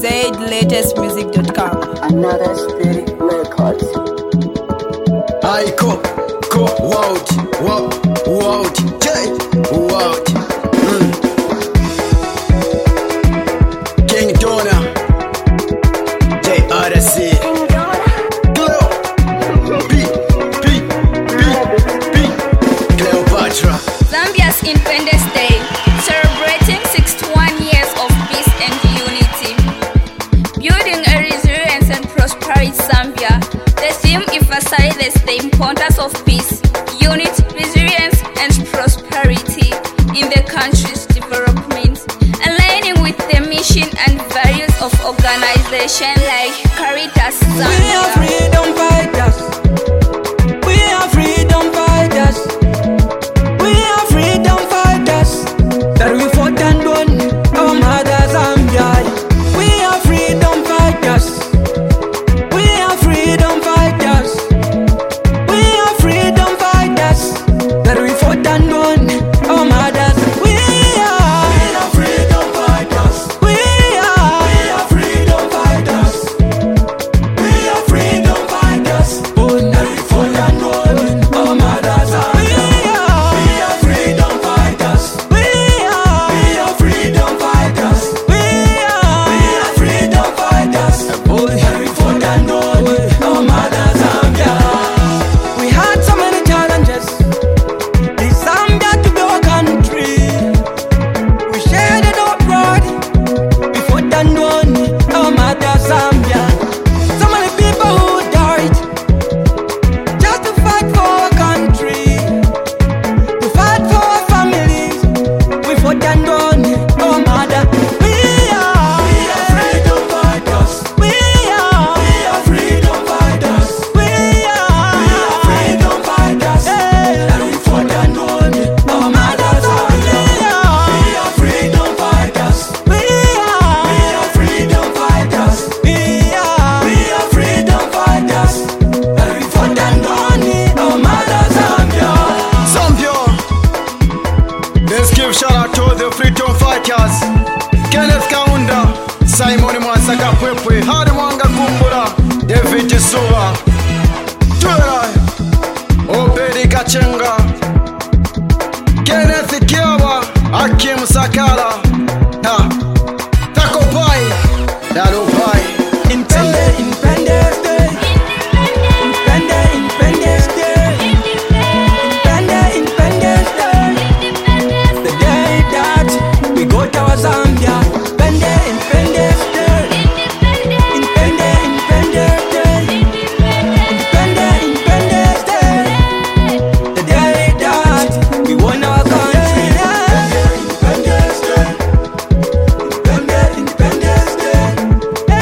zlatestmusic.com. Another Spirit Records. I go, world, J, world. King Donna, JRC, Glow, B, Cleopatra. Zambia's Independence Day, celebrating 61 years of peace and unity. Building a resilient and prosperous Zambia, the theme emphasizes the importance of peace, unity, resilience, and prosperity in the country's development, aligning with the mission and values of organizations like Caritas Zambia. We are freedom fighters. We are freedom fighters. We are freedom fighters. That we fought and won our mother Zambia. We are freedom fighters. We are freedom fighters. We are freedom fighters. That we fought and won our mothers. We are freedom fighters. We are freedom fighters. We are freedom fighters. Oh, that we fought and won our mothers. We are freedom fighters. We are freedom fighters. We are freedom fighters. Oh, that we fought and won our mothers. Zambia. We had so many challenges. This Zambia to be our country. We shared it our pride. We fought and won our mother Zambia. So many people who died just to fight for our country, to fight for our families. We fought and won our mother. We are freedom fighters. We are freedom fighters. We are freedom fighters. And we fought and won our mother Zambia. We are freedom fighters. We are freedom fighters. We are freedom fighters. And we fought and won our mother Zambia. Zambia. Let's give shout out to the freedom fighters. Kenneth Kaunda, Simon Mwasaka Pwepwe, Hadi Mwanga Kumbura, David Suwa, Twera, Obedi Kachenga, Kenneth Kiawa, Akim Sakala, Taco Pai, Dado Pai. Independence Day. Independence Day. Independence Day. The day that we got our Zambia. Independence Day. Independence Day. Independence Day. The day that we won our country. Independence Day. Independence Day.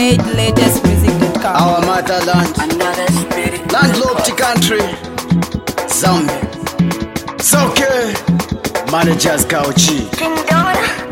AmadelateLatestMusic.com. Our motherland, Another spirit. landlocked country, Zambia. It's okay. Managers Kauchi. King Dora.